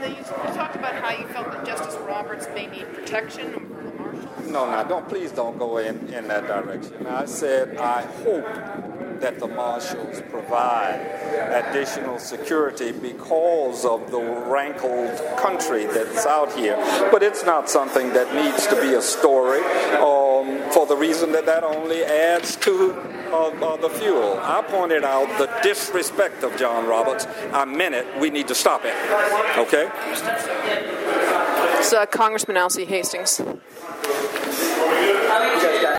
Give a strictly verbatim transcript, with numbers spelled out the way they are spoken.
the, you talked about how you felt that Justice Roberts may need protection from the marshals. No, no, don't please don't go in, in that direction. I said I hope that the marshals provide additional security because of the rankled country that's out here. But it's not something that needs to be a story um, for the reason that that only adds to uh, uh, the fuel. I pointed out the disrespect of John Roberts. I meant it. We need to stop it. Okay? It's uh, Congressman Alcee Hastings. You guys